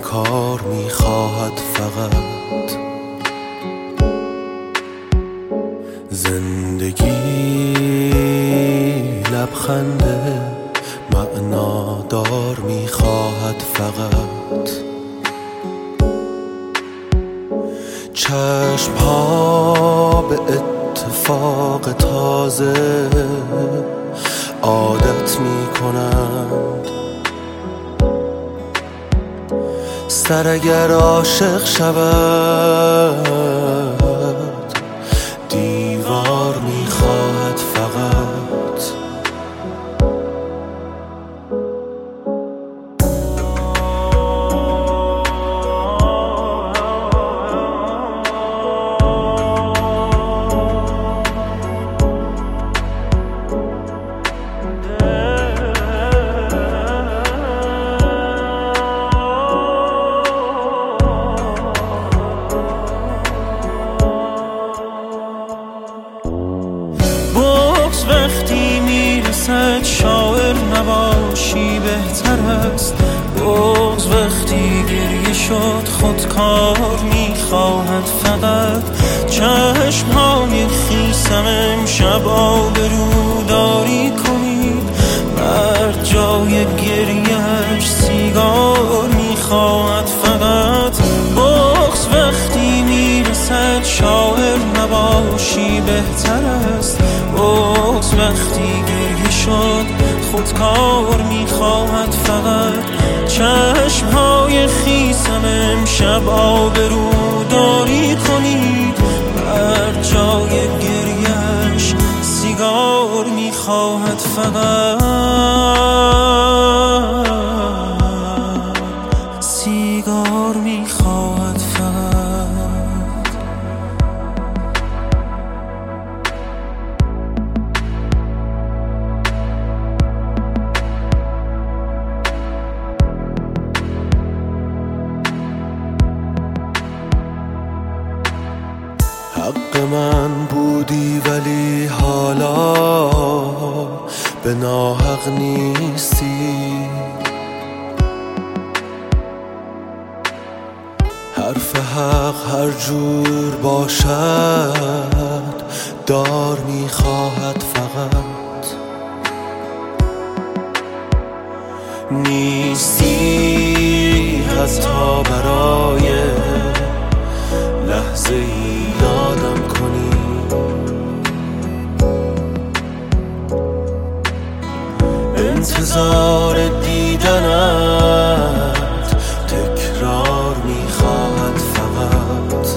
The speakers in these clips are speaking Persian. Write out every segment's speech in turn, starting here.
کار میخواهد فقط زندگی لبخنده معنادار میخواهد فقط چشم‌ها به اتفاق تازه عادت میکنند سر اگر عاشق شود دیوار میخواهد فقط وقتی میرسد شاعر نباشی بهتر است بغض وقتی گریه شد خودکار میخواهد فقط چشمهای خیسم امشب آبروداری کنید مرد جای گریهش سیگار میخواهد فقط بغض وقتی میرسد شاعر نباشی بهتر است بغض وقتی گریه شد خودکار میخواهد فقط چشمهای خیسم امشب آبروداری کنید بر جای گریهش سیگار میخواهد فقط سیگار میخواهد فقط حق من بودی ولی حالا به ناحق نیستی حرف حق هر جور باشد دار میخواهد فقط نیستی حتی برای لحظه ای یادم کنی انتظار دیدنت تکرار میخواهد فقط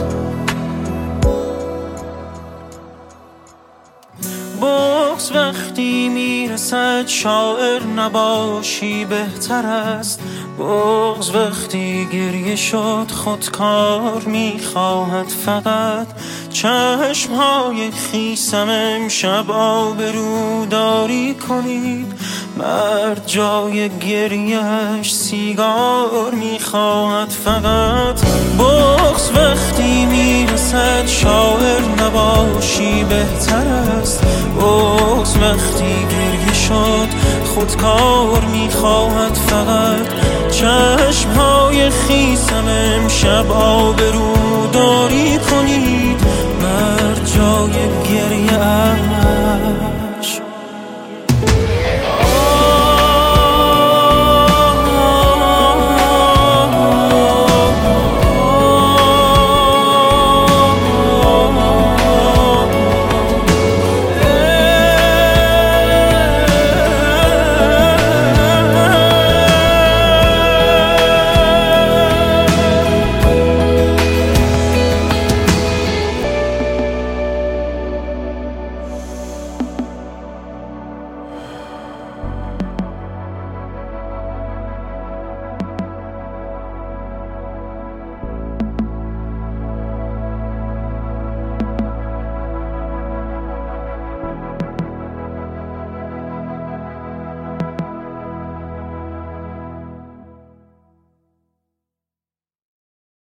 بغض وقتی میرسد شاعر نباشی بهتر است بغض وقتی گریه شد خودکار میخواهد فقط چشمهای خیسم امشب آبروداری کنید مرد جای گریهش سیگار میخواهد فقط بغض وقتی میرسد شاعر نباشی بهتر است بغض وقتی گریه شد خودکار میخواهد فقط چشمهای خیسم امشب آبروداری کنید